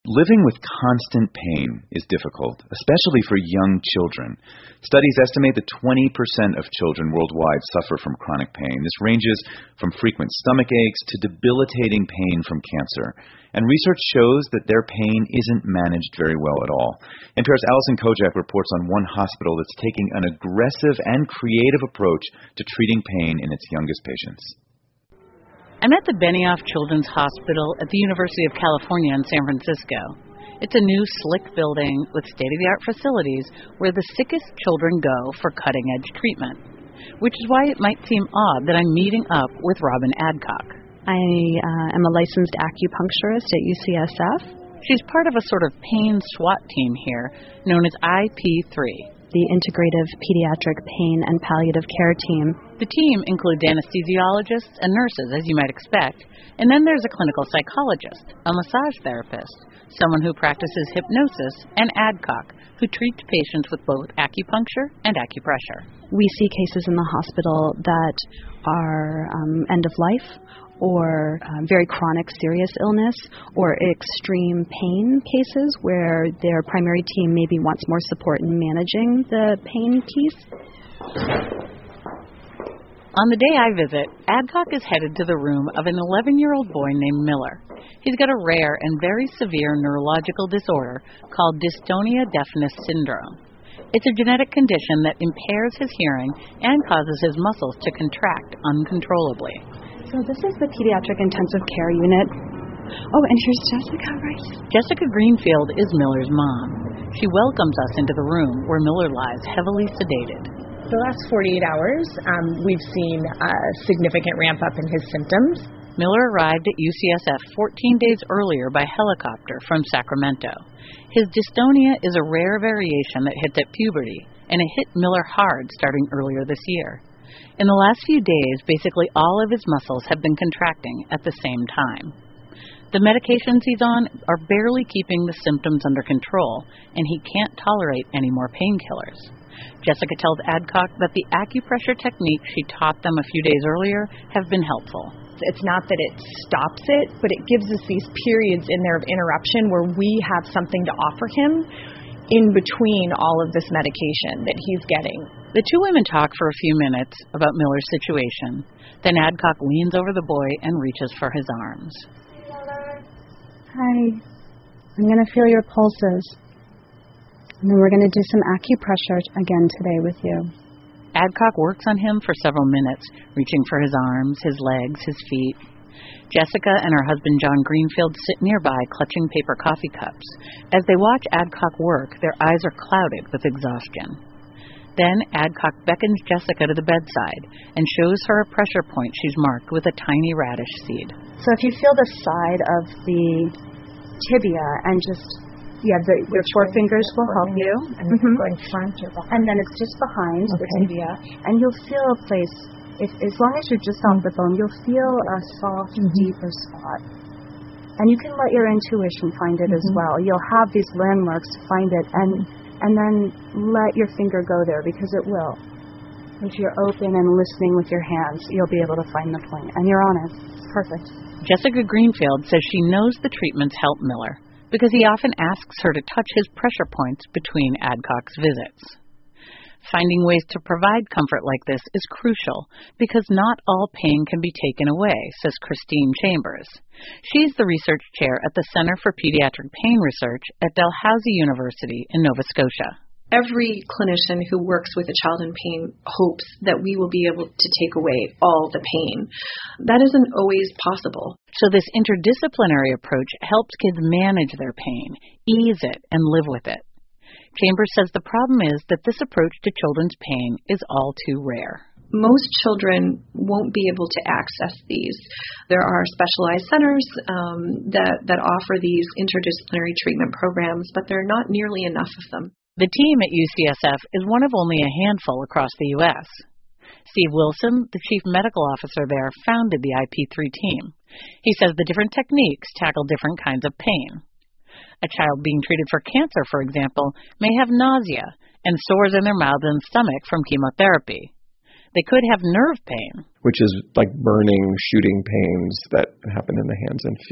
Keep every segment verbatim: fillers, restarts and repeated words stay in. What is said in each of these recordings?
Living with constant pain is difficult, especially for young children. Studies estimate that twenty percent of children worldwide suffer from chronic pain. This ranges from frequent stomach aches to debilitating pain from cancer. And research shows that their pain isn't managed very well at all. N P R's Allison Kojak reports on one hospital that's taking an aggressive and creative approach to treating pain in its youngest patients. I'm at the Benioff Children's Hospital at the University of California in San Francisco. It's a new, slick building with state-of-the-art facilities where the sickest children go for cutting-edge treatment, which is why it might seem odd that I'm meeting up with Robin Adcock. I uh, am a licensed acupuncturist at U C S F. She's part of a sort of pain SWAT team here known as I P three. The Integrative Pediatric Pain and Palliative Care Team. The team includes anesthesiologists and nurses, as you might expect, and then there's a clinical psychologist, a massage therapist, someone who practices hypnosis, and Adcock, who treats patients with both acupuncture and acupressure. We see cases in the hospital that are um, end of life, or uh, very chronic serious illness, or extreme pain cases where their primary team maybe wants more support in managing the pain piece. On the day I visit, Adcock is headed to the room of an eleven-year-old boy named Miller. He's got a rare and very severe neurological disorder called dystonia deafness syndrome. It's a genetic condition that impairs his hearing and causes his muscles to contract uncontrollably. So this is the Pediatric Intensive Care Unit. Oh, and here's Jessica, right? Jessica Greenfield is Miller's mom. She welcomes us into the room where Miller lies heavily sedated. The last forty-eight hours, um, we've seen a significant ramp up in his symptoms. Miller arrived at U C S F fourteen days earlier by helicopter from Sacramento. His dystonia is a rare variation that hits at puberty, and it hit Miller hard starting earlier this year. In the last few days, basically all of his muscles have been contracting at the same time. The medications he's on are barely keeping the symptoms under control, and he can't tolerate any more painkillers. Jessica tells Adcock that the acupressure techniques she taught them a few days earlier have been helpful. It's not that it stops it, but it gives us these periods in there of interruption where we have something to offer him in between all of this medication that he's getting. The two women talk for a few minutes about Miller's situation. Then Adcock leans over the boy and reaches for his arms. Miller. Hi. I'm going to feel your pulses. And then we're going to do some acupressure again today with you. Adcock works on him for several minutes, reaching for his arms, his legs, his feet. Jessica and her husband John Greenfield sit nearby, clutching paper coffee cups. As they watch Adcock work, their eyes are clouded with exhaustion. Then Adcock beckons Jessica to the bedside and shows her a pressure point she's marked with a tiny radish seed. So if you feel the side of the tibia and just, yeah, the, your forefingers will help you. And mm-hmm. going front or behind. And then it's just behind okay. the tibia. And you'll feel a place, if, as long as you're just on the bone, you'll feel a soft, mm-hmm. deeper spot. And you can let your intuition find it mm-hmm. as well. You'll have these landmarks to find it, and and then let your finger go there, because it will. If you're open and listening with your hands, you'll be able to find the point. And you're on it. Perfect. Jessica Greenfield says she knows the treatments help Miller because he often asks her to touch his pressure points between Adcock's visits. Finding ways to provide comfort like this is crucial because not all pain can be taken away, says Christine Chambers. She's the research chair at the Center for Pediatric Pain Research at Dalhousie University in Nova Scotia. Every clinician who works with a child in pain hopes that we will be able to take away all the pain. That isn't always possible. So this interdisciplinary approach helps kids manage their pain, ease it, and live with it. Chambers says the problem is that this approach to children's pain is all too rare. Most children won't be able to access these. There are specialized centers um, that, that offer these interdisciplinary treatment programs, but there are not nearly enough of them. The team at U C S F is one of only a handful across the U S Steve Wilson, the chief medical officer there, founded the I P three team. He says the different techniques tackle different kinds of pain. A child being treated for cancer, for example, may have nausea and sores in their mouths and stomach from chemotherapy. They could have nerve pain, which is like burning, shooting pains that happen in the hands and feet.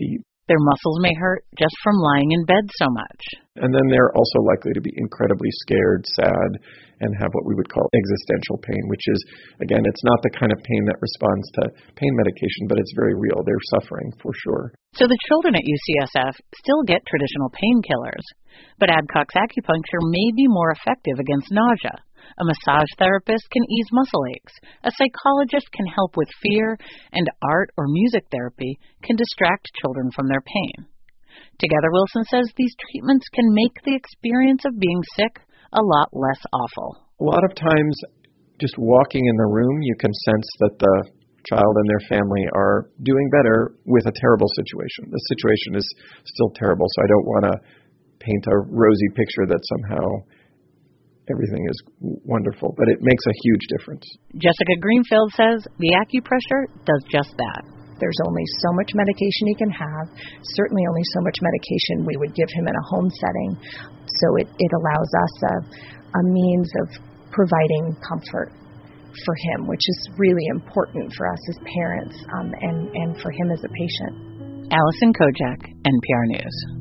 Their muscles may hurt just from lying in bed so much. And then they're also likely to be incredibly scared, sad, and have what we would call existential pain, which is, again, it's not the kind of pain that responds to pain medication, but it's very real. They're suffering for sure. So the children at U C S F still get traditional painkillers, but Adcock's acupuncture may be more effective against nausea. A massage therapist can ease muscle aches. A psychologist can help with fear, and art or music therapy can distract children from their pain. Together, Wilson says these treatments can make the experience of being sick a lot less awful. A lot of times, just walking in the room, you can sense that the child and their family are doing better with a terrible situation. The situation is still terrible, so I don't want to paint a rosy picture that somehow everything is wonderful, but it makes a huge difference. Jessica Greenfield says the acupressure does just that. There's only so much medication he can have, certainly only so much medication we would give him in a home setting. So it, it allows us a, a means of providing comfort for him, which is really important for us as parents um, and, and for him as a patient. Allison Kojak, N P R News.